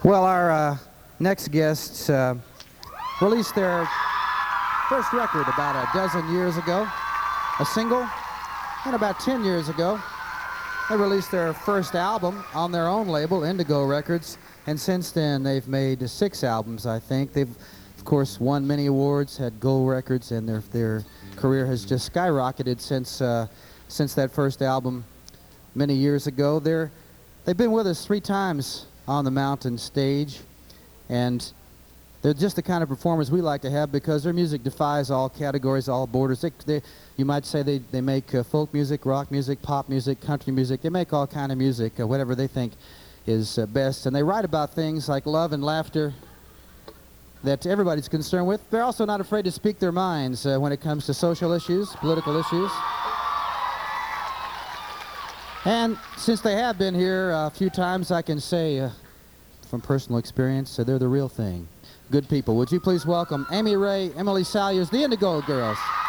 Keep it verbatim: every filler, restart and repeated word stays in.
Well, our uh, next guests uh, released their first record about a dozen years ago, a single, and about ten years ago, they released their first album on their own label, Indigo Records, and since then they've made six albums, I think. They've, of course, won many awards, had gold records, and their, their career has just skyrocketed since, uh, since that first album many years ago. They're, they've been with us three times on the Mountain stage, and they're just the kind of performers we like to have because their music defies all categories, all borders. They, they, you might say they, they make uh, folk music, rock music, pop music, country music. They make all kind of music, uh, whatever they think is uh, best. And they write about things like love and laughter that everybody's concerned with. They're also not afraid to speak their minds uh, when it comes to social issues, political issues. And since they have been here a few times, I can say uh, from personal experience, uh, they're the real thing. Good people. Would you please welcome Amy Ray, Emily Salyers, the Indigo Girls.